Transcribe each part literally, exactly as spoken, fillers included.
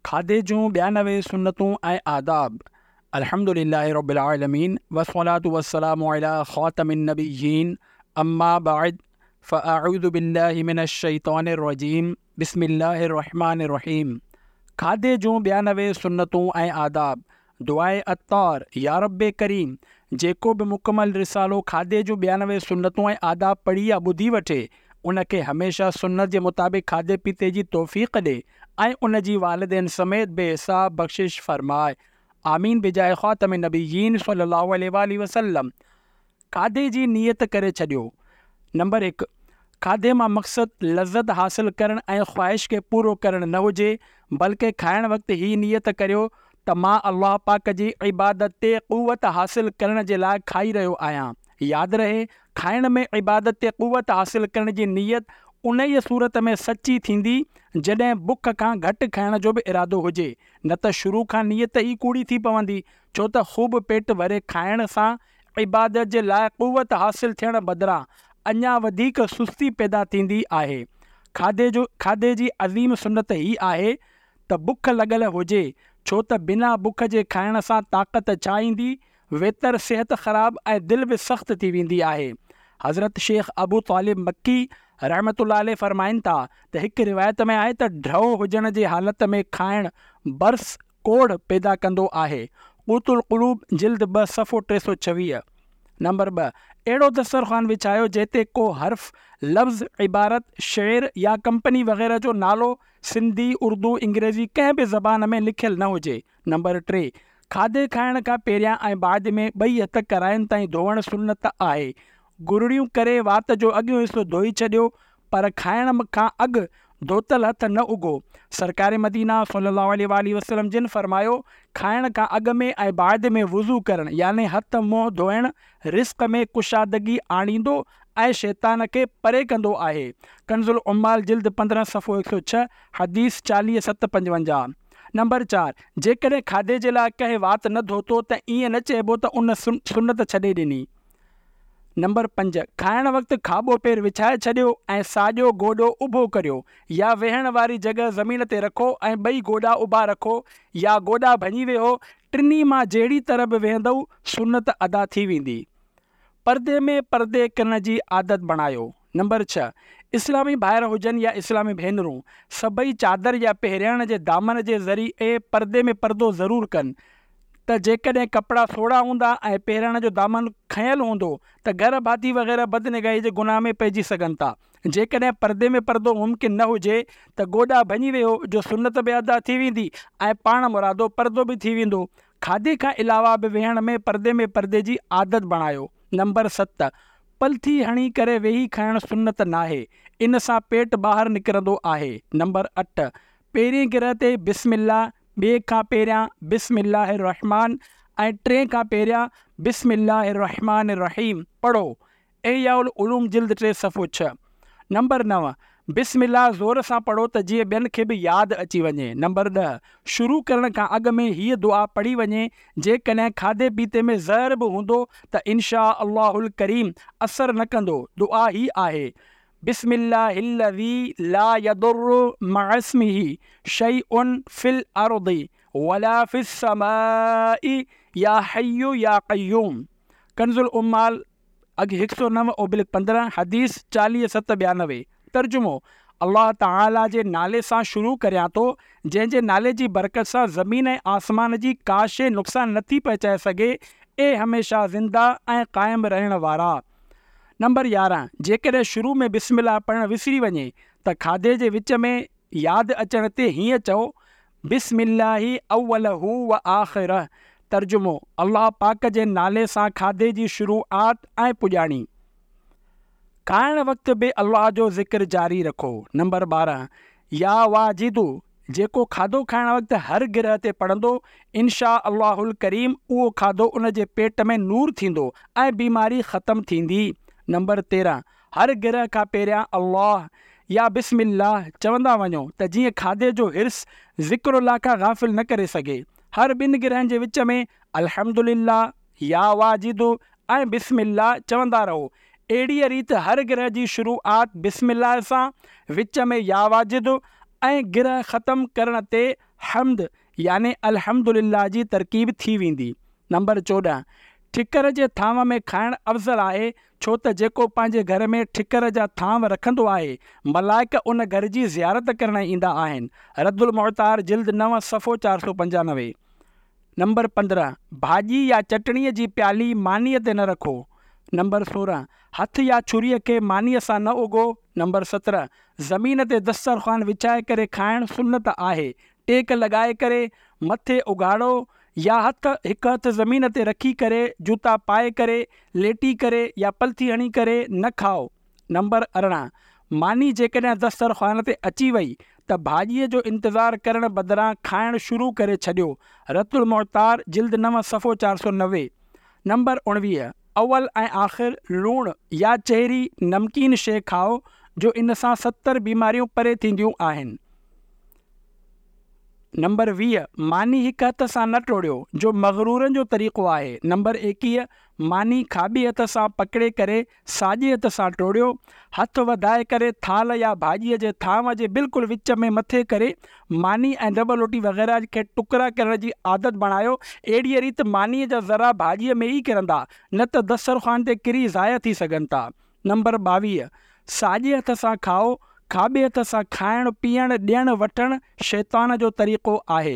खाधे जूं ॿियानवे सुन्नतूं ऐं आदाब। अल्हम्दुलिल्लाहि रब्बिल आलमीन वस्सलातु वस्सलामु अला ख़ातमिन नबिय्यीन अम्मा बअद फ़अऊज़ु बिल्लाहि मिनश शैतानिर रजीम बिस्मिल्लाहिर रहमानिर रहीम। खाधे जूं ॿियानवे सुन्नतूं ऐं आदाब। दुआए अत्तार, या रब्बे करीम, जेको बि मुकमल रिसालो खाधे जूं ॿियानवे सुन्नतूं ऐं आदाब पढ़ी या ॿुधी वठे उनखे हमेशह सुन्नत जे मुताबिक़ खाधे पीते जी तौफ़ीक़ ॾे ऐं उन जी वालिदैन समेत बेहिसाब बख़्शिश फरमाए। आमीन बिजाए ख़ातमिन नबिय्यीन सल्लल्लाहु अलैहि वसल्लम। खाधे जी नियत करे छॾियो। नंबर हिकु, खाधे मां मक़सदु लज़्ज़त हासिल करणु ऐं ख़्वाहिश खे पूरो करणु न हुजे, बल्कि खाइण वक़्तु ही नियत करियो त मां अल्लाह पाक जी इबादत ते क़ुव्वत हासिल करण जे लाइ खाई रहियो आहियां। यादि रहे, खाइण में इबादत ते क़ुव्वत हासिल करण जी नियत उन ई सूरत में सची थींदी जॾहिं बुख खां घटि खाइण जो बि इरादो हुजे, न त शुरू खां नियत ई कूड़ी थी पवंदी, छो त ख़ूब पेट भरे खाइण सां इबादत जे लाइ क़ुव्वत हासिल थियण बदिरां अञा वधीक सुस्ती पैदा थींदी आहे। खाधे जो खाधे जी अज़ीम सुन्नत ही आहे त बुख लॻल हुजे, छो त बिना बुख जे खाइण सां ताक़त छा ईंदी, वेतर सिहत ख़राब ऐं दिलि बि सख़्तु थी वेंदी आहे। हज़रत शेख अबू तालिब मक्की रहमतुल्लाह अलैह फरमाइनि था त हिकु रिवायत में आहे त ड्रओ हुजण जे हालत में खाइण बर्स कोढ़ पैदा कंदो आहे। क़ूतुल क़ुलूब जिल्द ॿ सफ़ो टे सौ छवीह। नंबर ॿ, अहिड़ो दस्तरख़्वान विछायो जिते को हर्फ़, लफ़्ज़, इबारत, शेर या कंपनी वग़ैरह जो नालो सिंधी, उर्दू, अंग्रेज़ी कंहिं बि ज़बान में लिखियलु न हुजे। नंबर टे, खाधे खाइण खां पहिरियां ऐं बाद में ॿई हथ कराइनि ताईं धोअण सुन्नत आहे। गुरड़ियूं करे वात जो अॻियों हिसो धोई छॾियो, पर खाइण खां अॻु धोतल हथ न उगो। सरकार मदीना सल्लल्लाहु अलैहि वसल्लम जिन फरमायो, खाइण खां अॻु में ऐं बाद में वुज़ू करणु यानी हथ मुंहुं धोइण रिस्क में कुशादगी आणींदो ऐं शैतान खे परे कंदो आहे। कंज़ुल उम्माल जिल्द पंद्रहं सफ़ो हिकु सौ छह, हदीस चालीह सत पंजवंजाह। नंबर चार, जेकॾहिं खाधे जे लाइ कंहिं वात न धोतो त ईअं न चइबो त उन सुन सुन्नत छॾे ॾिनी। नंबर पंज, खाइण वक़्तु खाॿो पेर विछाए छॾियो ऐं साॼो गोॾो उभो करियो, या वेहण वारी जॻह ज़मीन ते रखो ऐं ॿई गोॾा उभा रखो, या गोॾा भञी वेहो। टिनी मां जहिड़ी तरह बि वेहंदव सुन्नत अदा थी वेंदी। परदे में परदे करण जी आदत बणायो। नंबर छह, इस्लामी भाइर हुजनि या इस्लामी भेनरूं, सभई चादर या पहिरियण जे दामन जे ज़रिए परदे में परदो ज़रूरु कनि। त जेकॾहिं कपिड़ा सोढ़ा हूंदा ऐं पहिरियण जो दामन खयल हूंदो त घर भाती वग़ैरह बदनिगाही जे गुनाह में पइजी सघनि था। जेकॾहिं परदे में परदो मुमकिन न हुजे त गोॾा भञी वियो जो सुन्नत बि अदा थी वेंदी ऐं पाण मुरादो परदो बि थी वेंदो। खाधे खां अलावा बि वेहण में परदे में परदे जी आदत बणायो। नंबर सत, पलथी हणी करे वेही खाइण सुन्नत नाहे, इन सां पेट ॿाहिरि निकिरंदो आहे। नंबर अठ, पहिरीं गिरह ते बिस्मिल्लाह, ॿिए खां पहिरियां बिस्मिल्लाहिर रहमान ऐं टे खां पहिरियां बिस्मिल्लाहिर रहमानिर रहीम पढ़ो। इहयाउल उलूम जिल्द टे सफ़ो छह। नंबर नव, बिस्मिल्लाह ज़ोर सां पढ़ो त जीअं ॿियनि खे बि यादि अची वञे। नंबर ॾह, शुरू करण खां अॻु में हीअ दुआ पढ़ी वञे, जेकॾहिं खाधे पीते में ज़हर बि हूंदो त इंशा अल्लाहुल करीम असरु न कंदो। दुआ ही आहे, बिस्मिल्लाहिल्लज़ी ला यदुर्रु मअस्मिही शैउन फिल अर्दि वला फिस समाई या हय्यु या क़य्यूम। कंज़ुल उम्माल अॻु हिकु सौ नव ओबिलिक पंद्रहं, हदीस चालीह सत ॿियानवे। तर्जुमो, अल्लाह ताला जे नाले सां शुरू करियां थो, जंहिंजे नाले जी बरकत सां ज़मीन ऐं आसमान जी का शइ नुक़सान नथी पहुचाए सघे, ए हमेशह ज़िंदा ऐं क़ाइमु रहण वारा। नंबर यारहं, जेकॾहिं शुरू में बिस्मिल्लाह पढ़णु विसरी वञे त खाधे जे विच में यादि अचण ते हीअं चओ, बिस्मिल्लाहि अव्वलहु व आख़िरह। तर्जुमो, अल्लाह पाक जे नाले सां खाधे जी शुरूआत ऐं पुॼाणी। खाइण वक़्तु बि अल्लाह जो ज़िक्र जारी रखो। नंबर ॿारहं, या वाजिदु, जेको खाधो खाइण वक़्तु हर गिरह ते पढ़ंदो, इंशा अल्लाहुल करीम उहो खाधो उन जे पेट में नूर थींदो ऐं बीमारी ख़तमु थींदी। नंबर तेरहं, हर गिरह खां पहिरियां अल्लाह या बिस्मिल्लाह चवंदा वञो त जीअं खाधे जो हिर्स ज़िक्रुल्लाह खां गाफ़िल न करे सघे। हर ॿिनि गिरहनि जे विच में अल्हम्दुलिल्लाह, या वाजिदु ऐं बिस्मिल्लाह चवंदा रहो। अहिड़ीअ रीति हर गिरह जी शुरूआत बिस्मिल्लाह सां, विच में या वाजिदु ऐं गिरह ख़तमु करण ते हमद याने अल्हम्दुलिल्लाह जी तरकीब थी वेंदी। नंबर चोॾहं, ठिकर जे थांव में खाइणु अफ़ज़ल आहे, छो त जेको पंहिंजे घर में ठिकर जा थांव रखंदो आहे मलाइक उन घर जी ज़ियारत करण ईंदा आहिनि। रद्दुल मुअतार जिल्द नव सफ़ो चारि सौ पंजानवे। नंबर पंद्रहं, भाॼी या चटणीअ जी प्याली मानीअ ते न रखो। नंबर सोरहं, हथ या छुरीअ खे मानीअ सां न उगो। नंबर सत्रहं, ज़मीन ते दस्तरख़्वान विछाए करे खाइणु सुन्नत आहे। टेक लॻाए करे मथे उघाड़ो या हथ हिकु हथु ज़मीन ते रखी करे जूता पाए करे लेटी करे या पलथी हणी करे न खाओ। नंबर अरिड़हं, मानी जेकॾहिं दस्तरख़्वान ते अची वई त भाॼीअ जो इंतज़ारु करण बदिरां खाइणु शुरू करे छॾियो। रद्दुल मुअतार जिल्द नव सफ़ो चारि सौ नवे। नंबर उणिवीह, अवल ऐं आख़िर लूणु या चहिरी नमकीन शइ खाओ जो इन सां सतरि बीमारियूं परे थींदियूं आहिनि। नंबर वीह, मानी हिकु हथ सां न टोड़ियो जो मग़रूरनि जो तरीक़ो आहे। नंबर एकवीह, मानी खाॿे हथ सां पकिड़े करे साॼे हथ सां टोड़ियो। हथ वधाए करे थाल या भाॼीअ जे थांव जे बिल्कुलु विच में मथे करे मानी ऐं डबल रोटी वग़ैरह खे टुकड़ा करण जी आदत बणायो। अहिड़ीअ रीति मानीअ जा ज़रा भाॼीअ में ई किरंदा, न त दस्तरख़्वान ते किरी ज़ाया थी सघनि था। नंबर ॿावीह, साॼे हथ सां खाओ। खाॿे हथ सां खाइणु पीअणु ॾियणु वठणु शैतान जो तरीक़ो आहे।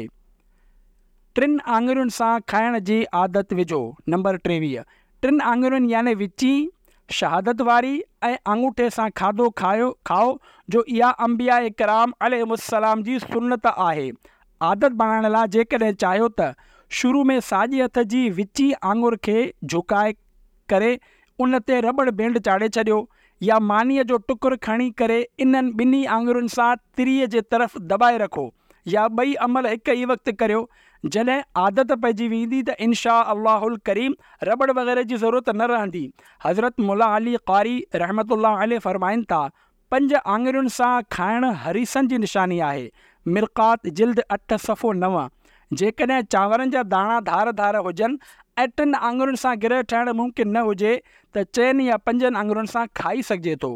टिनि आङुरियुनि सां खाइण जी आदत विझो। नंबर टेवीह, टिनि आङुरियुनि याने विची शहादत वारी ऐं अंगूठे सां खाधो खायो खाओ जो इहा अंबिया किराम अलैहिमुस्सलाम जी सुन्नत आहे। आदत बणाइण लाइ जेकॾहिं चाहियो त शुरू में साॼे हथ जी विची आङुर खे झुकाए करे उन ते रबड़ बैंड चाढ़े छॾियो या मानीअ जो टुकुर खणी करे इन्हनि ॿिन्ही आङुरियुनि सां तिरीअ जे तरफ़ दॿाए रखो या ॿई अमल हिकु ई वक़्तु करियो। जॾहिं आदत पइजी वेंदी त इनशा अल्लाहुल करीम रबड़ वग़ैरह जी ज़रूरत न रहंदी। हज़रत मुला अली क़ारी रहमतुल्लाह अलैह फरमाइनि था, पंज आङुरियुनि सां खाइणु हरीसन जी निशानी आहे। मिरक़ात जिल्द अठ सफ़ो नव। जेकॾहिं चांवरनि जा दाणा धार धार हुजनि ऐं टिनि आङुरियुनि सां गिरह ठाहिणु मुमकिन न हुजे त चइनि या पंजनि आङुरियुनि सां खाई सघिजे थो।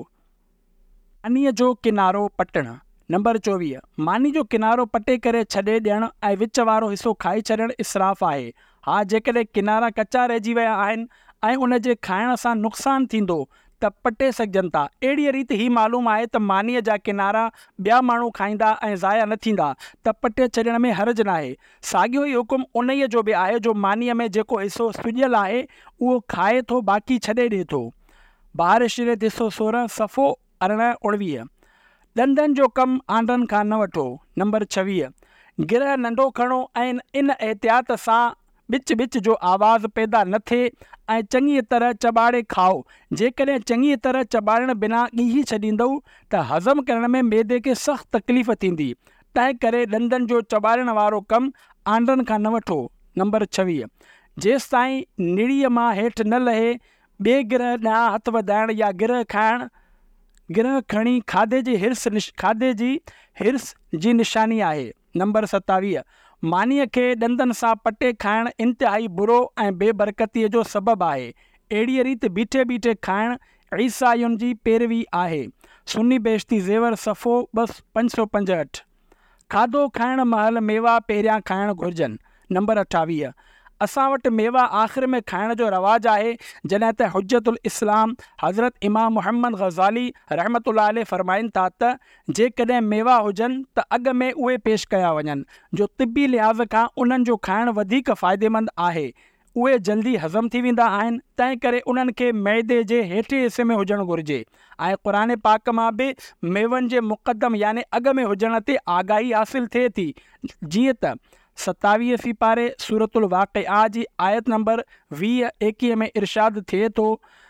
मानीअ जो किनारो पटणु। नंबर चोवीह, मानी जो किनारो पटे करे छॾे ॾियणु ऐं विच वारो हिसो खाई छॾणु इसराफ़ आहे। हा, जेकॾहिं किनारा कचा रहिजी विया आहिनि ऐं उन जे खाइण सां नुक़सानु थींदो त पटे सघजनि था। अहिड़ीअ रीति ही मालूम आहे त मानीअ जा किनारा ॿिया माण्हू खाईंदा ऐं ज़ाया न थींदा त पटे छॾण में हर्ज न आहे। साॻियो ई हुकुम उन्हीअ जो बि आहे जो मानीअ में जेको हिसो सुॼियल आहे उहो खाए थो, बाक़ी छॾे ॾिए थो। ॿाहिरि शिरत हिसो सोरहं सफ़ो अरिड़हं उणिवीह। ॾंदनि जो कमु आंडनि खां न वठो। नंबर छवीह, गिरह नंढो खणो ऐं इन एहतियात सां बिच बिच जो आवाज़ पैदा न थिए ऐं चङी तरह चॿाड़े खाओ। जेकॾहिं चङी तरह चॿाड़ण बिना ॻीही छॾींदव त हज़म करण में मैदे खे सख़्तु तकलीफ़ थींदी। तंहिं करे ॾंदनि जो चॿाड़ण वारो कमु आंडनि खां न वठो। नंबर छवीह, जेसि ताईं निड़ीअ मां हेठि न लहे ॿिए गिरह ॾांहुं हथु वधाइण या गिरह खाइणु गिरह खणी खाधे जी हिर्स निश खाधे जी हिर्स जी निशानी आहे। नंबर सतावीह, मानीअ खे ॾंदनि सां पटे खाइणु इंतिहाई बुरो ऐं बेबरकतीअ जो सबबु आहे। अहिड़ीअ रीति बीठे बीठे खाइणु ईसायुनि जी पैरवी आहे। सुन्नी बेश्ती ज़ेवर सफ़ो बस पंज सौ पंजहठि। खाधो खाइण महिल मेवा पहिरियां खाइणु घुरिजनि। नंबर अठावीह, असां वटि मेवा आख़िर में खाइण जो रवाजु आहे, जॾहिं त हुज्जतुल इस्लाम हज़रत इमाम मुहम्मद ग़ज़ाली रहमतुल्लाह अलैह फरमाइनि था त जेकॾहिं मेवा हुजनि त अॻु में उहे पेश कया वञनि जो तिबी लिहाज़ खां उन्हनि जो खाइणु वधीक फ़ाइदेमंद आहे। उहे जल्दी हज़म थी वेंदा आहिनि, तंहिं करे उन्हनि खे मैदे जे हेठे हिसे में हुजणु घुरिजे। ऐं क़ुर पाक मां बि मेवनि जे मुक़दम याने अॻु में हुजण ते आगाही हासिलु थिए थी। जीअं त सतावीह सिपारे सूरतुल वाक़िआ जी आयत नंबर वीह एकवीह में इरशाद थिए थो,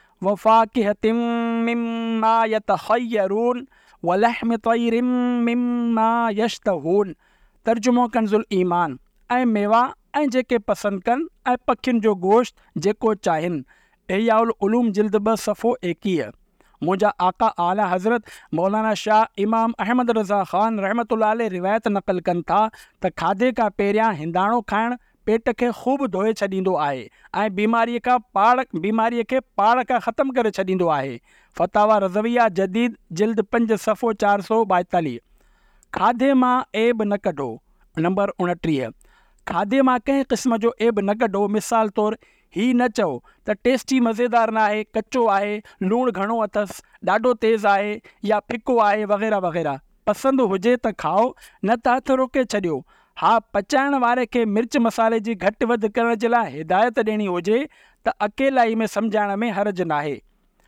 वफ़ाकिहतिम मिम्मा यतख़य्यरून वलहमि तयरिम मिम्मा यश्तहून। तर्जुमो कंज़ुल ईमान, ऐं मेवा ऐं जेके पसंदि कनि ऐं पखियुनि जो गोश्त जेको चाहिनि। इहयाउल उलूम जिल्द ॿ सफ़ो एकवीह। मुंहिंजा आका आला हज़रत मौलाना शाह इमाम अहमद रज़ा ख़ान रहमतुल्लाह अलैह रिवायत नक़ल कनि था त खाधे खां पहिरियां हिंदाणो खाइणु पेट खे ख़ूब धोए छॾींदो आहे ऐं बीमारीअ खां पाड़ बीमारीअ खे पाड़ खां ख़तमु करे छॾींदो आहे। फतावा रज़विया जदीद जिल्द पंज सफ़ो चारि सौ ॿाएतालीह। खाधे मां ऐब न कढो। नंबर उणटीह, खाधे मां कंहिं क़िस्म जो ऐब न कढो। मिसाल तौरु ही न चओ त टेस्टी मज़ेदार न आहे, कचो आहे, लूणु घणो अथसि, ॾाढो तेज़ आहे या फिको आहे वग़ैरह वग़ैरह। पसंदि हुजे त खाओ, न त हथु रोके छॾियो। हा, पचाइण वारे खे मिर्च मसाले जी घटि वधि करण जे लाइ हिदायत ॾियणी हुजे त अकेलाई में सम्झाइण में हर्ज नाहे।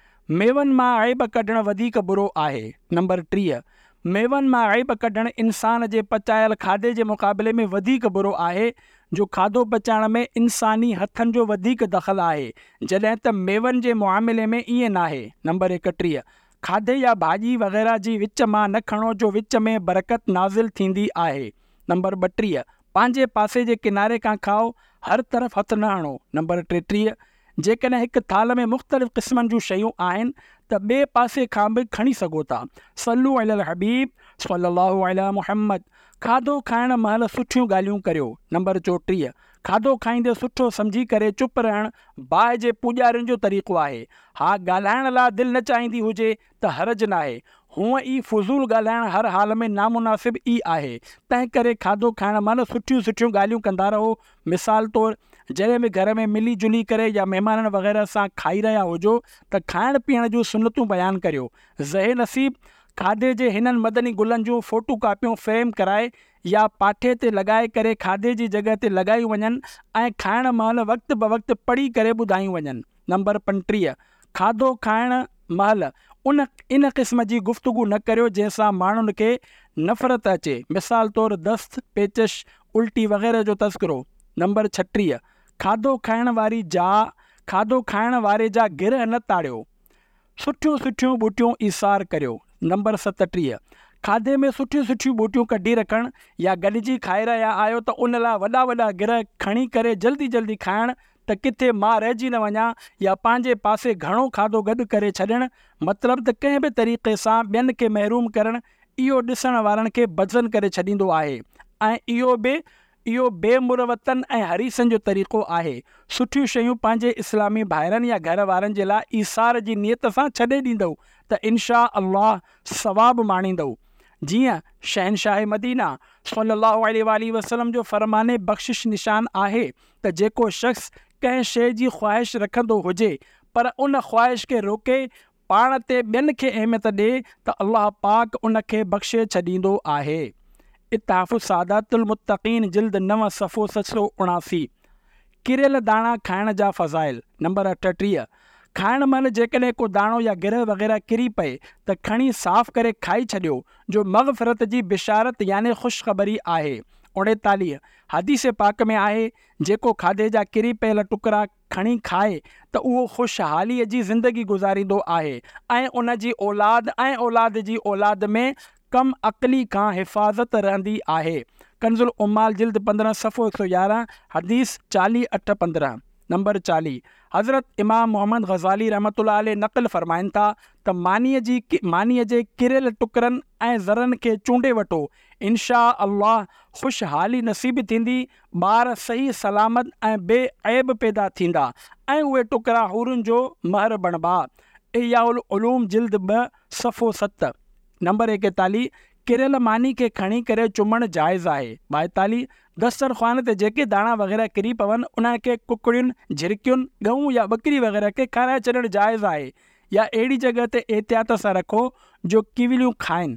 मेवनि मां ऐब कढणु वधीक बुरो आहे। नंबर टीह, मेवनि मां ऐब कढणु इंसान जे पचायल खाधे जे मुक़ाबले में वधीक बुरो आहे, जो खाधो पचाइण में इंसानी हथनि जो वधीक दख़ल आहे, जॾहिं त मेवनि जे मुआमिले में ईअं नाहे। नंबर एकटीह, खाधे या भाॼी वग़ैरह जी विच मां न खणो, जो विच में बरकत नाज़िल थींदी आहे। नंबर ॿटीह, पंहिंजे पासे जे किनारे खां खाओ, हर तरफ़ हथु न हणो। नंबर टेटीह, जेकॾहिं हिकु थाल में मुख़्तलिफ़ क़िस्मनि जूं शयूं आहिनि त ॿिए पासे खां बि खणी सघो था। सल्लू अलल हबीब सल्लल्लाहु अला मुहम्मद। खाधो खाइण महिल सुठियूं ॻाल्हियूं करियो। नंबर चोटीह, खाधो खाईंदे सुठो सम्झी करे चुप रहणु बाहि जे पुॼारियुनि जो तरीक़ो आहे। हा, ॻाल्हाइण लाइ दिलि न चाहींदी हुजे त हर्ज न आहे, हूअं ई फुज़ूल ॻाल्हाइण हर हाल में नामुनासिब ई आहे। तंहिं करे खाधो खाइण महिल सुठियूं सुठियूं ॻाल्हियूं कंदा रहो। मिसाल तौरु जॾहिं बि घर में मिली जुली करे या महिमाननि वग़ैरह सां खाई रहिया हुजो त खाइण पीअण जूं सुनतूं बयानु करियो। ज़हे नसीब खाधे जे हिननि मदनी गुलनि जूं फ़ोटू कापियूं फ्रेम कराए या पाठे ते लॻाए करे खाधे जी जॻह ते लॻायूं वञनि ऐं खाइण महिल वक़्तु ब वक़्तु पढ़ी करे ॿुधायूं वञनि। नंबर पंटीह, खाधो खाइण महिल उन इन क़िस्म जी गुफ़्तगू न करियो जंहिंसां माण्हुनि खे नफ़रत अचे। मिसाल तौरु दस्त, पेचिश, उल्टी वग़ैरह जो तज़किरो। नंबर छटीह, खाधो खाइण वारी जा खाधो खाइण वारे जा गिरह न ताड़ियो। सुठियूं सुठियूं ॿूटियूं ईसार करियो। नंबर सतटीह, खाधे में सुठियूं सुठियूं ॿूटियूं कढी रखणु या गॾिजी खाई रहिया आहियो त उन लाइ वॾा वॾा गिरह खणी करे जल्दी जल्दी खाइणु त किथे मां रहिजी न वञा, या पंहिंजे पासे घणो खाधो गॾु करे छॾणु, मतिलबु त कंहिं बि तरीक़े सां ॿियनि खे महरूम करणु, इहो ॾिसण वारनि खे बदज़न करे छॾींदो आहे ऐं इहो बि इहो बेमुरवतन ऐं हरीसनि जो तरीक़ो आहे। सुठियूं शयूं पंहिंजे इस्लामी भाइरनि या घर वारनि जे लाइ ईसार जी नियत सां छॾे ॾींदव त इनशा अल्लाह सवाबु माणींदव। जीअं शहनशाह मदीना सल्लल्लाहु अलैहि वसल्लम जो फ़रमाने बख़्शिश निशान आहे त जेको शख़्स कंहिं शइ जी ख़्वाहिश रखंदो हुजे पर उन ख़्वाहिश खे रोके पाण ते ॿियनि खे अहमियत ॾिए त अल्लाह पाक उन खे बख़्शे छॾींदो आहे। इत्ताफ़ु सादातुल मुत्तक़ीन जिल्द नव सफ़ो सत सौ उणासी। किरियल दाणा खाइण जा फ़ज़ाइल। नंबर अठटीह, खाइण महिल जेकॾहिं को दाणो या गिरह वग़ैरह किरी पए त खणी साफ़ करे खाई छॾियो, जो मग़फ़िरत जी बिशारत यानी ख़ुशख़बरी आहे। उणेतालीह, हदीस पाक में आहे जेको खाधे जा किरी पियल टुकड़ा खणी खाए त उहो ख़ुशहालीअ जी ज़िंदगी गुज़ारींदो आहे ऐं उन जी औलाद ऐं औलाद जी औलाद में कम अक़ली खां हिफ़ाज़त रहंदी आहे। कंज़ुल उम्माल जिल्द पंद्रहं सफ़ो हिकु सौ यारहं, हदीस चालीह अठ पंद्रहं। नंबर चालीह, हज़रत इमाम मोहम्मद ग़ज़ाली रहमतुल्लाह अलैह नक़ल फ़रमाइनि था त मानीअ जी मानीअ जे किरियल टुकरनि ऐं ज़रनि खे चूंडे वठो, इनशा अल्लाह ख़ुशहाली नसीब थींदी, ॿार सही सलामत ऐं बेऐब पैदा थींदा ऐं उहे टुकड़ा हूरुनि जो महर बणिबा। इयाउल उलूम जिल्द ॿ सफ़ो सत। नंबर एकतालीह, किरियल मानी खे खणी करे चुमणु जाइज़ आहे। ॿाएतालीह, दस्तरख़्वान ते जेके दाणा वग़ैरह किरी पवनि उन्हनि खे कुकड़ियुनि, झिरकियुनि, गऊं या ॿकरी वग़ैरह खे खाराए छॾणु जाइज़ आहे, या अहिड़ी जॻह ते एहतियात सां रखो जो किविलियूं खाइनि।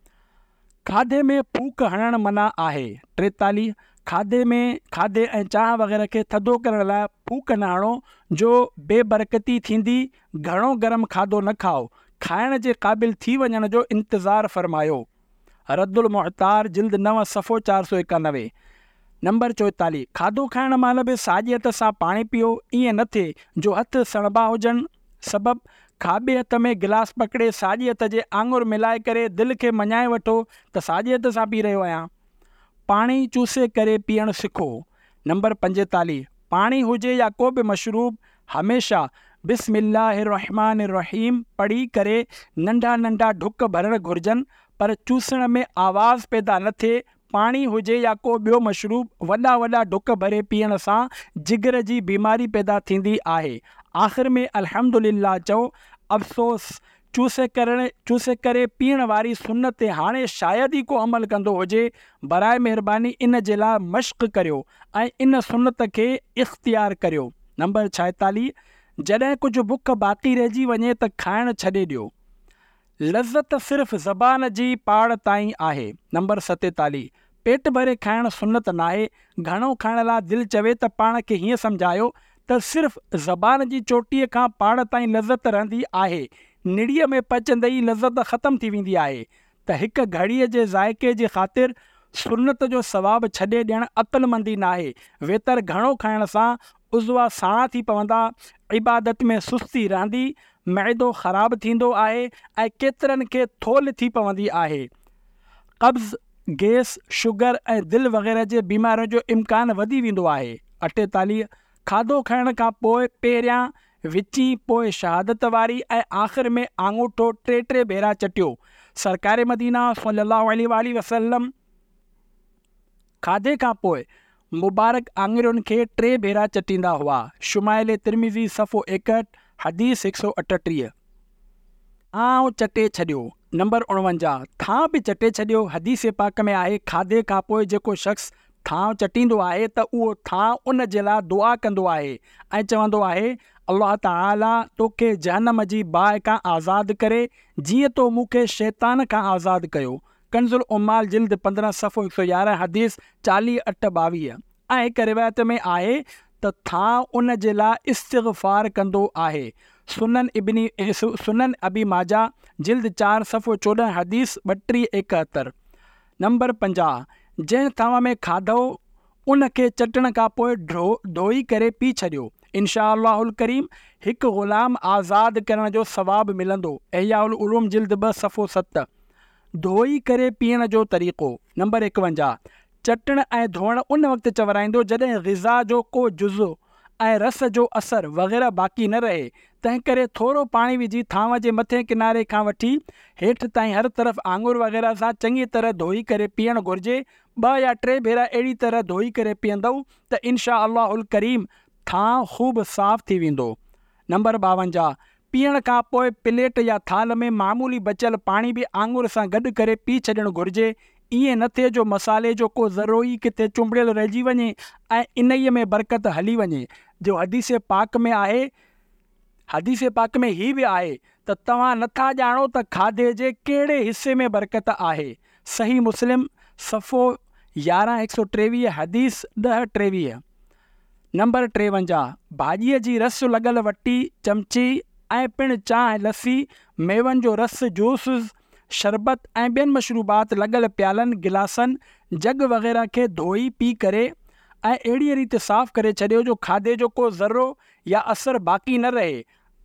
खाधे में फूक हणणु मना आहे। टेतालीह, खाधे में खाधे ऐं चांहि वग़ैरह खे थधो करण लाइ फूक न हणो जो बेबरकती थींदी। घणो गरम खाधो न खाओ, खाइण जे क़ाबिल थी वञण जो इंतज़ारु फ़रमायो। रद्दुल मुहतार जिल्द नव सफ़ो चारि सौ एकानवे। नंबर चोएतालीह, खाधो खाइण महिल बि साॼे हथ सां पाणी पीओ, ईअं न थिए जो हथ सणबा हुजनि। सबबु खाॿे हथ में गिलास पकिड़े साॼे हथ जे आङुर मिलाए करे दिलि खे मञाए वठो त साॼे हथ सां पी रहियो आहियां। पाणी चूसे करे पीअणु सिखो। नंबर पंजेतालीह, पाणी हुजे या को बि मशरूब हमेशा बिस्मिल्लाहिर्रहमानिर्रहीम पढ़ी करे नंढा नंढा ढुक भरणु घुरिजनि, पर चूसण में आवाज़ पैदा न थिए। पाणी हुजे या को ॿियो मशरूब वॾा वॾा ढुक भरे पीअण सां जिगर जी बीमारी पैदा थींदी आहे। आख़िर में अल्हम्दुलिल्लाह चओ। अफ़सोस चूसे करण चूसे करे पीअण वारी सुन्नत ते हाणे शायदि ई को अमल कंदो हुजे, बराए महिरबानी इन जे लाइ मश्क करियो ऐं इन सुन्नत खे इख़्तियार करियो। नंबर छाएतालीह, जॾहिं कुझु बुख बाक़ी रहिजी वञे त खाइण छॾे ॾियो। लज़त सिर्फ़ु ज़बान जी पाड़ ताईं आहे। नंबर सतेतालीह, पेट भरे खाइण सुन्नत नाहे। घणो खाइण लाइ दिलि चवे त पाण खे हीअं सम्झायो त सिर्फ़ु ज़बान जी चोटीअ खां पाड़ ताईं लज़त रहंदी आहे, निड़ीअ में पचंदे ई लज़त ख़तम थी वेंदी आहे, त हिकु घड़ीअ जे ज़ाइक़े जे ख़ातिर सुन्नत जो सवाबु छॾे ॾियणु अक़ुलमंदी नाहे। वेतर घणो खाइण सां उज़वा साणा थी पवंदा, इबादत में सुस्ती रहंदी, मैदो ख़राबु थींदो आहे ऐं केतिरनि खे थोल थी पवंदी आहे। कब्ज़, गैस, शुगर ऐं दिलि वग़ैरह जे बीमारियुनि जो इम्कान वधी वेंदो आहे। अठेतालीह, खाधो खाइण खां पोइ पहिरियां विची, पोइ शहादत वारी ऐं आख़िर में आङूठो टे टे भेरा चटियो। सरकार मदीना सल्लल्लाहु अलैहि वसल्लम खाधे खां पोइ मुबारक आङुरियुनि खे टे भेरा चटींदा हुआ। शुमाइल तिरमिज़ी सफ़ो एकहठि, हदीस हिकु सौ अठटीह। आउं चटे छॾियो। नंबर उणवंजाह, थां बि चटे छॾियो। हदीस पाक में आहे, खाधे खां पोइ जेको शख़्स थां चटींदो आहे त उहो थां उन जे लाइ दुआ कंदो आहे ऐं चवंदो आहे, अल्लाह ताला तोखे जहन्नम जी बाहि खां आज़ादु करे जीअं तो मूंखे शैतान खां आज़ादु कयो। कंज़ुल उम्माल जिल्द पंद्रहं सफ़ो हिकु सौ यारहं, हदीस चालीह अठ ॿावीह। ऐं हिकु रिवायत में आहे त थां उन जे लाइ इस्तिग़फ़ार कंदो आहे। सुनन इब्नी सुनन अबी माजा जिल्द चार सफ़ो चोॾहं, हदीस ॿटीह एकहतरि। नंबर पंजाह, जंहिं थांव में खाधो उन खे चटण खां पोइ ढो धोई करे पी छॾियो। इंशा अल्लाहुल करीम हिकु ग़ुलाम आज़ादु करण जो सवाबु मिलंदो। इहयाउल उलूम जिल्द ॿ सफ़ो सत। धोई करे पीअण जो तरीक़ो। नंबर एकवंजाह, चटण ऐं धोअण उन वक़्तु चवराईंदो जॾहिं ग़िज़ा जो को जुज़ो ऐं रस जो असरु वग़ैरह बाक़ी न रहे। तंहिं करे थोरो पाणी विझी थांव जे मथे किनारे खां वठी हेठि ताईं हर तरफ़ आङुर वग़ैरह सां चङी तरह धोई करे पीअणु घुरिजे। ॿ या टे भेरा अहिड़ी तरह धोई करे पीअंदव त इनशा अल्लाहुल करीम थां ख़ूब साफ़ थी वेंदो। नंबर ॿावंजाह, पीअण खां पोइ प्लेट या थाल में मामूली बचियल पाणी बि आङुर सां गॾु करे पी छॾणु घुरिजे। ईअं न थिए जो मसाले जो को ज़रो ई किथे चुंबड़ियल रहिजी वञे ऐं इन्हीअ में बरकत हली वञे। जो हदीस पाक में आहे, हदीस पाक में हीअ बि आहे त तव्हां नथा ॼाणो त खाधे जे कहिड़े हिसे में बरकत आहे। सही मुस्लिम सफ़ो यारहं हिकु सौ टेवीह, हदीस ॾह टेवीह। नंबर टेवंजाह, भाॼीअ जी रस लॻल वटी, चमची ऐं पिणु चांहि, लस्सी, मेवनि जो रस, जूस, शरबत ऐं ॿियनि मशरूबात लॻल प्यालनि, गिलासनि, जग वग़ैरह खे धोई पी करे ऐं अहिड़ी रीति साफ़ करे छॾियो जो खाधे जो को ज़रो या असरु बाक़ी न रहे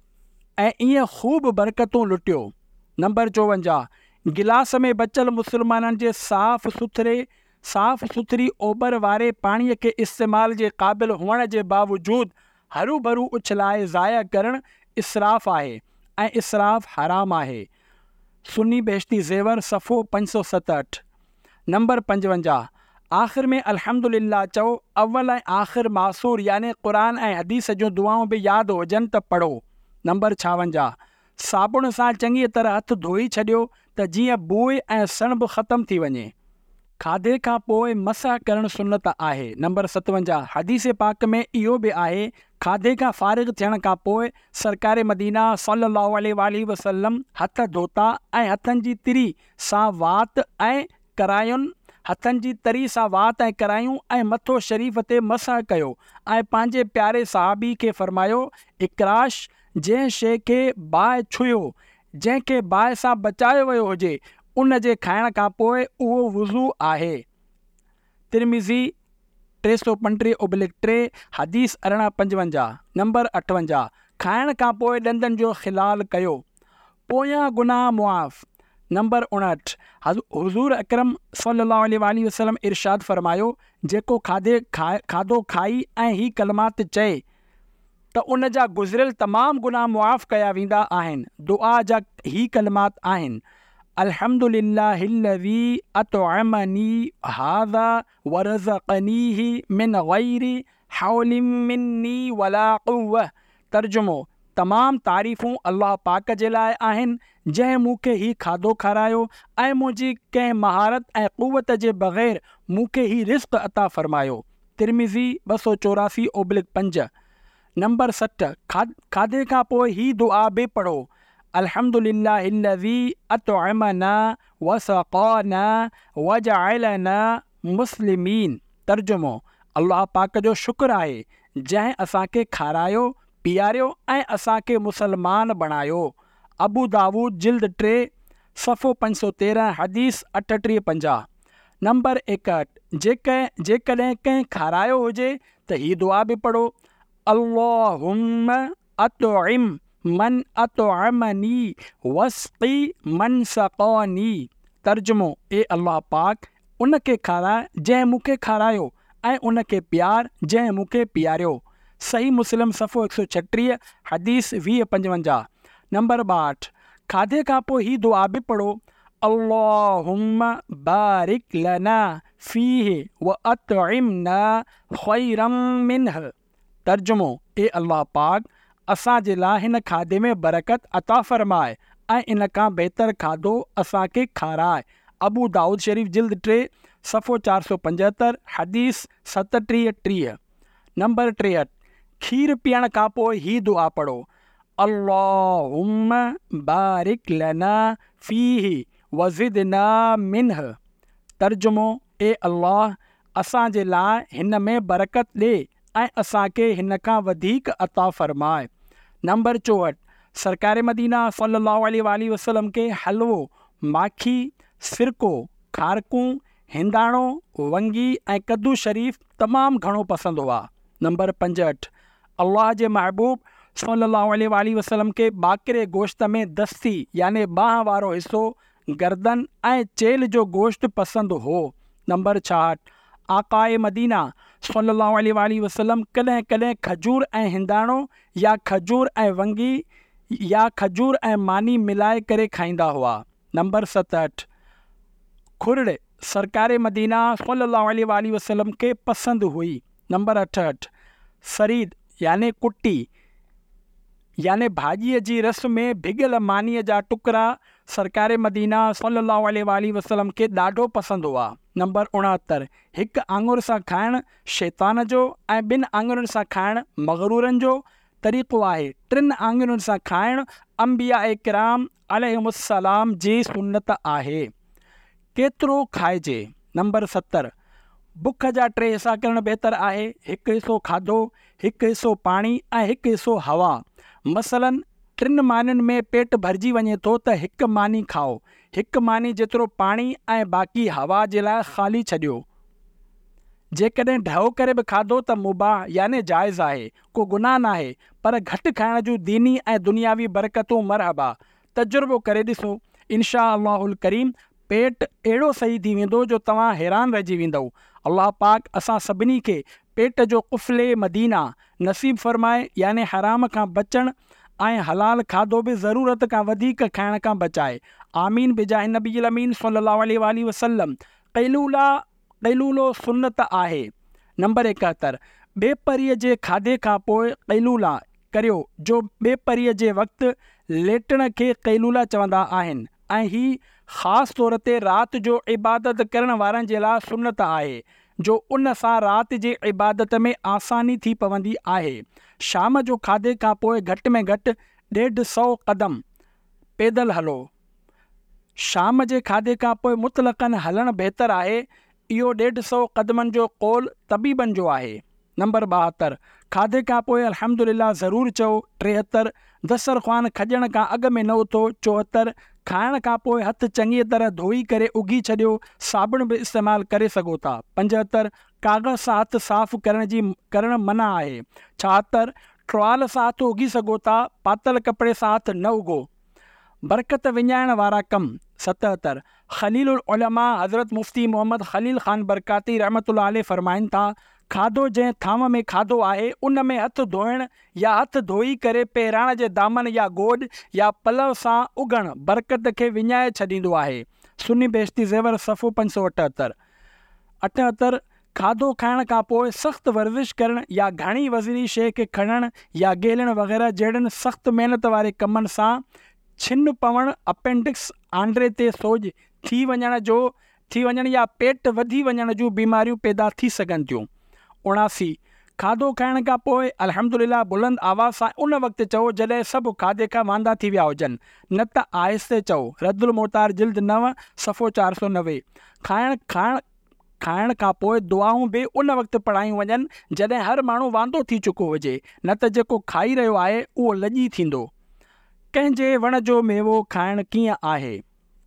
ऐं ईअं ख़ूब बरकतूं लुटियो। नंबर चोवंजाह, गिलास में बचियल मुसलमाननि जे साफ़ सुथरे साफ़ सुथरी ओभर वारे पाणीअ खे इस्तेमाल जे क़ाबिल हुअण जे बावजूदि हरू भरू उछलाए ज़ाया करणु इसराफ़ आहे ऐं इसराफ़ हराम आहे। सुन्नी बेहश्ती ज़ेवर सफ़ो पंज सौ सतहठि। नंबर पंजवंजाह, आख़िर में अल्हम्दुलिल्लाह चओ। अव्वल ऐं आख़िर मासूर याने क़ुरान ऐं हदीस जूं दुआऊं बि यादि हुजनि त पढ़ो। नंबर छावंजाह, साबुण सां चङी तरह हथ धोई छॾियो त जीअं बूए ऐं सणभ ख़तम थी वञे। खाधे खां पोइ मसह करणु सुन्नत आहे। नंबर सतवंजाह, हदीस पाक में इहो बि आहे, खाधे खां फ़ारिग़ थियण खां पोइ सरकार मदीना सल्लल्लाहु अलैहि वसल्लम हथ धोता ऐं हथनि जी तिरी सां वात ऐं करायुनि हथनि जी तरी सां वात ऐं करायूं ऐं मथो शरीफ़ ते मसह कयो ऐं पंहिंजे प्यारे सहाबी खे फ़रमायो, इकराश, जंहिं शइ खे बाहि छुयो, जंहिंखे बाहि सां बचायो वियो हुजे, उन जे खाइण खां पोइ उहो वुज़ू आहे। तिरमिज़ी टे सौ पंटीह उबलिक टे, हदीस अरिड़हं पंजवंजाह। नंबर अठवंजाह, खाइण खां पोइ ॾंदनि जो खिलाल कयो, पोयां गुनाह मुआफ़। नंबर उणहठि, हुज़ूर अकरम सल्लल्लाहु अलैहि वसल्लम इरशाद फ़रमायो, जेको खाधे खा खाधो खाई ऐं ही कलमात चए त उन जा गुज़िरियल तमामु गुनाह मुआफ़ कया वेंदा आहिनि। दुआ जा ही कलमात आहिनि, अल्हम्दुलिल्लाहिल्लज़ी अतअमनी हाज़ा वरज़क़नीही मिन ग़ैरि हौलिन मिन्नी वला क़ुव्वह। तर्जुमो, तमामु तारीफ़ूं अल्लाह पाक जे लाइ आहिनि जंहिं मूंखे हीउ खाधो खारायो ऐं मुंहिंजी कंहिं महारत ऐं क़ुवत जे बग़ैर मूंखे हीउ रिज़्क़ अता फ़रमायो। तिरमिज़ी ॿ सौ चोरासी ओब्लिक पंज। नंबर सठ, खा खाधे खां पोइ ही दुआ बि पढ़ो, अल्हम्दुलिल्लाहिल्लज़ी अतअमना वसक़ाना वजअलना मुस्लिमीन। तर्जुमो, अल्लाह पाक जो शुक्र आहे जंहिं असांखे खारायो पीआरियो ऐं असांखे मुसलमान बणायो। अबू दाऊद जिल्द टे सफ़ो पंज सौ तेरहं हदीस अठटीह पंजाह। नंबर एकहठि, जेकॾहिं जेकॾहिं कंहिं खारायो हुजे त हीअ दुआ बि पढ़ो, अल्लाहुम्मा अतइम मन अतअमनी वस्क़ी मन सक़ानी। तर्जुमो, ए अल्लाह पाक उन खे खाराए जंहिं मूंखे खारायो ऐं उन खे प्यार जंहिं मूंखे पीआरियो। सही मुस्लिम सफ़ो हिकु सौ छटीह हदीस वीह पंजवंजाह। नंबर ॿाहठि, खाधे खां पोइ ही दुआ बि पढ़ो, अल्लाहुम्मा बारिक लना फीहि व अतइमना ख़ैरम मिन्ह। तर्जुमो, ए अल्लाह पाक असांजे लाइ हिन खाधे में बरकत अता फ़रमाए ऐं इन खां बहितर खाधो असांखे खाराए। अबू दाऊद शरीफ़ जिल्द टे सफ़ो चारि सौ पंजहतरि हदीस सतटीह टीह। नंबर टेहठि, खीर पीअण खां पोइ ही दुआ पढ़ो, अल्लाहुम्मा बारिक लना फीहि वज़िदना मिन्ह। तर्जुमो, ए अल्लाह असांजे लाइ हिन में बरकत ॾे ऐं असांखे हिन खां वधीक अता फ़रमाए। नंबर चोहठि, सरकार मदीना सल्लल्लाहु अलैहि वसल्लम खे हलवो, माखी, सिरको, खारकूं, हिंदाणो, वंगी ऐं कद्दू शरीफ़ तमामु घणो पसंदि हुआ। नंबर पंजहठि, अल्लाह जे महबूब सल्लल्लाहु अलैहि वसल्लम खे बाकिरे गोश्त में दस्ती याने बाह वारो हिसो, गर्दन ऐं चेल जो गोश्त पसंदि हो। नंबर छाहठि, आकाए मदीना सल्लल्लाहु अलैहि वसल्लम कॾहिं कॾहिं खजूर ऐं हिंदाणो या खजूर ऐं वंगी या खजूर ऐं मानी मिलाए करे खाईंदा हुआ। नंबर सतहठि, खुरड़ सरकार मदीना सल्लल्लाहु अलैहि वसल्लम खे पसंदि हुई। नंबर अठहठि, सरीद याने कुटी याने भाॼीअ जी रस में भिॻियल मानीअ जा टुकड़ा सरकार मदीना सल्लल्लाहु अलैहि वसल्लम खे ॾाढो पसंदि हुआ। नंबर उणहतरि, हिकु आङुर सां खाइणु शैतान जो ऐं ॿिनि आङुरनि सां खाइणु मग़रूरनि जो तरीक़ो आहे। टिनि आङुरनि सां खाइणु अंबिया किराम अलैहिमुस्सलाम जी सुन्नत आहे। केतिरो खाइजे। नंबर सतरि, बुख जा टे हिसा करणु बहितर आहे, हिकु हिसो खाधो, हिकु हिसो पाणी ऐं हिकु हिसो हवा। मसलन टिनि मानियुनि में पेट भरिजी वञे थो त हिकु मानी खाओ, हिकु मानी जेतिरो पाणी ऐं बाक़ी हवा जे लाइ ख़ाली छॾियो। जेकॾहिं ढहो करे बि खाधो त मुबाह याने जाइज़ आहे, को गुनाह न आहे, पर घटि खाइण जूं दीनी ऐं दुनियावी बरकतूं मरहबा। तजुर्बो करे ॾिसो, इनशा अल्लाहुल करीम पेट अहिड़ो सही थी वेंदो जो तव्हां हैरान रहिजी वेंदव। अल्लाह पाक असां सभिनी खे पेट जो कुफले मदीना नसीब फ़रमाए, याने हराम खां बचणु ऐं हलाल खाधो बि ज़रूरत खां वधीक खाइण खां बचाए। आमीन बिजाहि नबील अमीन सल्लल्लाहु अलैहि वसल्लम। क़ैलूला क़ैलूलो सुन्नत आहे। नंबर एकहतरि, ॿेपरीअ जे खाधे खां पोइ क़ैलूला करियो, जो ॿेपरीअ जे वक़्तु लेटण खे क़ैलूला चवंदा आहिनि ऐं ही ख़ासि तौर ते राति जो इबादत करण वारनि जे लाइ सुन्नत आहे, जो उन सां राति जे इबादत में आसानी थी पवंदी आहे। शाम जो खाधे खां पोइ घटि में घटि ॾेढ सौ क़दम पैदल हलो। शाम जे खाधे खां पोइ मुतलक़न हलणु बहितर आहे। इहो ॾेढ सौ क़दमनि जो कौल तबीबनि जो आहे। नंबर ॿाहतरि, खाधे खां पोइ अल्हम्दुलिल्लाह ज़रूरु चओ। टेहतरि, दस्तरख़्वान खॼण खां अॻु में न उथो। चोहतरि, खाइण खां पोइ हथ चङी तरह धोई करे उघी छॾियो, साबुण बि इस्तेमालु करे सघो था। पंजहतरि, कागज़ सां हथ साफ़ करण जी करणु मना आहे। छाहतरि, टुवाल सां हथ उघी सघो था, पातल कपिड़े सां हथ न उघो। बरकत विञाइण वारा कम। सतहतरि, ख़लीलुल उलमा हज़रत मुफ्ती मोहम्मद ख़लील ख़ान बरकाती रहमतुल्लाह अलैह फरमाइनि था, खाधो जंहिं थांव में खाधो आहे उन में हथ धोइण या हथ धोई करे पहिराण जे दामन या गोॾ या पलव सां उघण बरकत खे विञाए छॾींदो आहे। सुन्नी बेहश्ती ज़ेवर सफ़ो पंज सौ अठहतरि। अठहतरि, खाधो खाइण खां पोइ सख़्तु वर्ज़िश करणु या घणी वज़नी शइ खे खणणु या गेलण वग़ैरह जहिड़नि सख़्तु महिनत वारे कमनि सां छिन पवणु, अपेंडिक्स, आंड्रे ते सोज थी वञण जो थी वञण या पेट वधी वञण जूं बीमारियूं पैदा थी सघनि थियूं। उणासी, खाधो खाइण खां पोइ अल्हम्दुलिल्लाह बुलंद आवाज़ सां उन वक़्तु चओ जॾहिं सभु खाधे खां वांदा थी विया हुजनि, न त आहिस्ते चओ। रद्दुल मोहतार जिल्द नव सफ़ो चारि सौ नवे। खाइण खाइण खाइण खां पोइ दुआऊं बि उन वक़्तु पढ़ायूं वञनि जॾहिं हर माण्हू वांदो थी चुको हुजे, न त जेको खाई रहियो आहे उहो लॼी थींदो। कंहिंजे वण जो मेवो खाइणु कीअं आहे?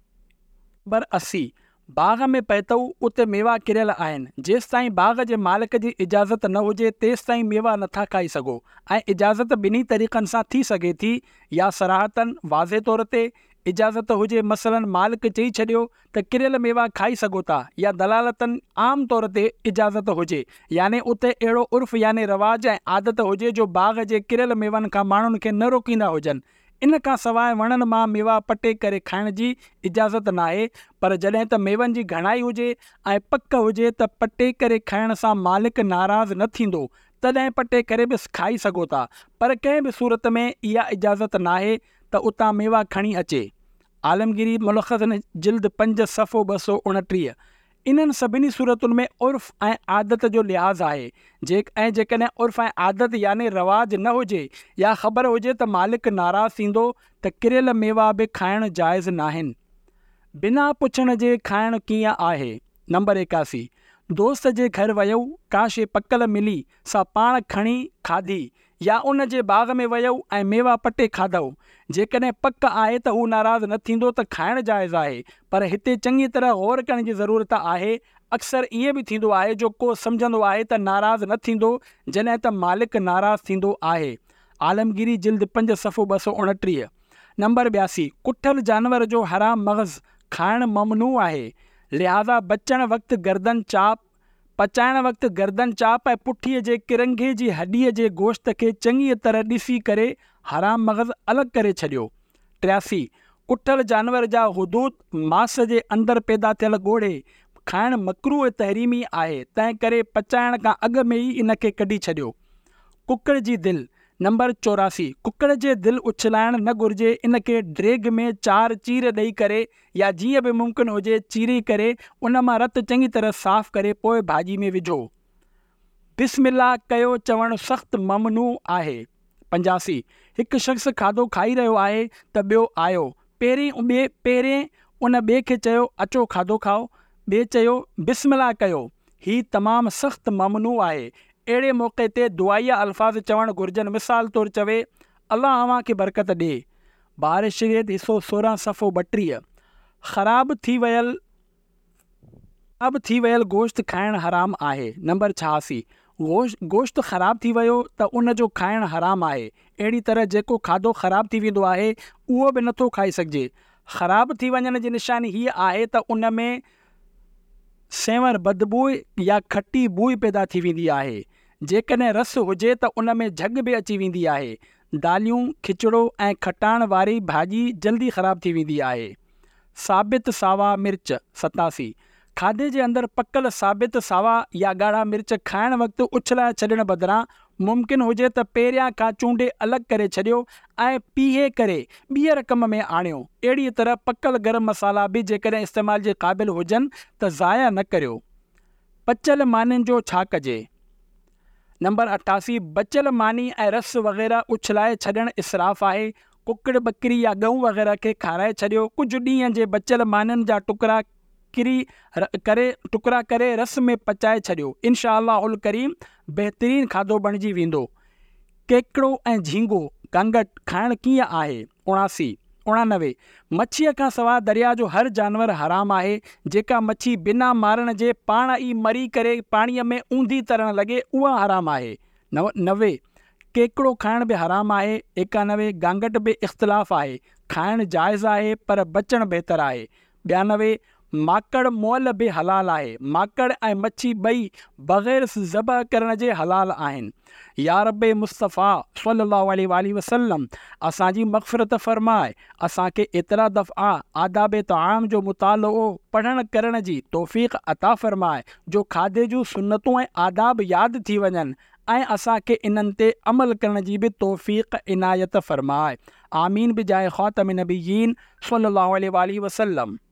नंबर असी, बाग़ में पहुतऊ उते मेवा किरियल आहिनि, जेसि ताईं बाग़ जे मालिक जी इजाज़त न हुजे तेसि ताईं मेवा नथा खाई सघो, ऐं इजाज़त ॿिन्ही तरीक़नि सां थी सघे थी, या सराहतन वाज़े तौर ते इजाज़त हुजे, मसलन मालिक चई छॾियो त किरियल मेवा खाई सघो था, या दलालतन आम तौर ते इजाज़त हुजे, यानी उते अहिड़ो उर्फ़ यानी रवाज ऐं आदत हुजे जो बाग़ जे किरियल मेवनि खां माण्हुनि खे न रोकींदा हुजनि। इन खां सवाइ वणनि मां मेवा पटे करे खाइण जी इजाज़त नाहे, पर जॾहिं त मेवनि जी घणाई हुजे ऐं पक हुजे त पटे करे खाइण सां मालिक नाराज़ न थींदो, तॾहिं पटे करे बि खाई सघो था, पर कंहिं बि सूरत में इहा इजाज़त नाहे त उतां मेवा खणी अचे। आलमगिरी मुलख़ज़ जिल्द पंज सफ़ो ॿ सौ उणटीह। इन्हनि सभिनी सूरतुनि में उर्फ़ ऐं आदत जो लिहाज़ आहे, जे ऐं जेकॾहिं उर्फ़ ऐं आदत यानी रवाज न हुजे या ख़बर हुजे त मालिक नाराज़ थींदो त किरियल मेवा बि खाइण जाइज़ नाहिनि। बिना पुछण जे खाइणु कीअं आहे? नंबर एकासी, दोस्त जे घर वयऊ, का शइ पकल मिली सा पाण खणी खाधी, या उन जे बाग़ में वयऊ ऐं मेवा पटे खाधऊ, जेकॾहिं पक आहे त हू नाराज़ न थींदो त खाइण जाइज़ आहे, पर हिते चङी तरह गौर करण जी ज़रूरत आहे। अक्सर ईअं बि थींदो आहे जो को सम्झंदो आहे त नाराज़ न थींदो जॾहिं त मालिक नाराज़ थींदो आहे। आलमगिरी जिल्द पंज सफ़ो ॿ सौ उणटीह। नंबर ॿियासी, कुठल जानवर जो हराम मग़ज़ खाइण ममनू आहे, लिहाज़ा बचण वक़्तु गर्दन चाप पचाइण वक़्तु गर्दन चाप ऐं पुठीअ जे किरंगे जी हॾीअ जे गोश्त खे चङी तरह ॾिसी करे हराम मग़ज़ अलॻि करे छॾियो। टियासी, कुठल जानवर जा हुदूद मास जे अंदरि पैदा थियल ॻोढ़े खाइण मकरूह तहरीमी आहे, तंहिं करे पचाइण खां अॻु में ई इन खे कढी छॾियो। कुकड़ जी दिलि। नंबर चौरासी, कुकड़ जे दिलि उछलाइण न घुरिजे, इन खे ड्रेग में चार चीर ॾेई करे या जीअं बि मुमकिन हुजे चीरे करे उन मां रतु चङी तरह साफ़ करे पोइ भाॼी में विझो। बिस्मिल्लाह कयो चवणु सख़्तु ममनू आहे। पंजासी, हिकु शख़्स खाधो खाई रहियो आहे त ॿियो आयो, पहिरीं ॿिए पहिरें उन ॿिए खे चयो अचो खाधो खाओ, ॿिए चयो बिस्मिल्लाह कयो, हीउ तमामु सख़्तु ममनू आहे। अहिड़े मौक़े ते दुआइया अल्फाज़ चवणु घुरिजनि, मिसाल तौरु चवे अल्लाह अव्हां खे बरकत ॾे। बार शरीयत हिसो सोरहं सफ़ो ॿटीह। ख़राब थी वियल ख़राब थी वियल गोश्त खाइणु हराम आहे। नंबर छहासी, गोश्त गोश्त ख़राब थी वियो त उन जो खाइणु हराम आहे। अहिड़ी तरह जेको खाधो ख़राब थी वेंदो आहे उहो बि नथो खाई सघिजे। ख़राब थी वञण जी निशानी हीअ आहे त उन में सेंवर बदबू या खटी बूई पैदा थी वेंदी आहे। जेकॾहिं रस हुजे त उन में झग बि अची वेंदी आहे। दालियूं, खिचड़ो ऐं खटाइण वारी भाॼी जल्दी ख़राब थी वेंदी आहे। साबित सावा मिर्च। सतासी, खाधे जे अंदरि पकल साबित सावा या ॻाढ़ा मिर्च खाइण वक़्तु उछलाए छॾण बदिरां मुमकिन हुजे त पहिरियां खां चूंडे अलॻि करे छॾियो ऐं पीहे करे ॿीअ रक़म में आणियो। अहिड़ी तरह पकल गरम मसाला बि जेकॾहिं इस्तेमाल जे क़ाबिल हुजनि त ज़ाया न करियो। पचल मानियुनि जो छा कजे? नंबर अठासी, बचियल मानी ऐं रस वग़ैरह उछलाए छॾणु इसराफ़ आहे। कुकड़ बकरी या ॻऊं वग़ैरह खे खाराए छॾियो। कुझु ॾींहं जे बचियल मानियुनि जा टुकड़ा किरी करे टुकड़ा करे रस में पचाए छॾियो। इनशा अल्लाहुल करीम बहितरीनु खाधो बणिजी वेंदो। केकड़ो ऐं झींगो गंगट खाइणु कीअं आहे? उणासी उणानवे, मच्छीअ खां सवाइ दरिया जो हर जानवर हराम आहे। जेका मच्छी बिना मारण जे पाण ई मरी करे पाणीअ में ऊंधी तरणु लॻे उहा हराम आहे। नव नवे, केकड़ो खाइण बि हराम आहे। एकानवे, गांगट बि इख़्तिलाफ़ आहे, खाइणु जाइज़ आहे पर बचणु बहितर आहे। ॿियानवे, माकड़ मुअल बि हलाल आहे। माकड़ ऐं मच्छी ॿई बग़ैर ज़बह करण जे हलाल आहिनि। या रब मुस्तफ़ा सल्लल्लाहु अलैहि वसल्लम असांजी मग़फ़िरत फ़रमाए, असांखे एतिरा दफ़ा आदाब तआम जो मुतालो पढ़ण करण जी तौफ़ीक़ अता फ़रमाए जो खाधे जूं सुन्नतूं ऐं आदाब यादि थी वञनि ऐं असांखे इन्हनि ते अमल करण जी बि तौफ़ीक़ इनायत फ़रमाए। आमीन बिजाए ख़ातम नबिय्यीन सल्लल्लाहु अलैहि वसल्लम।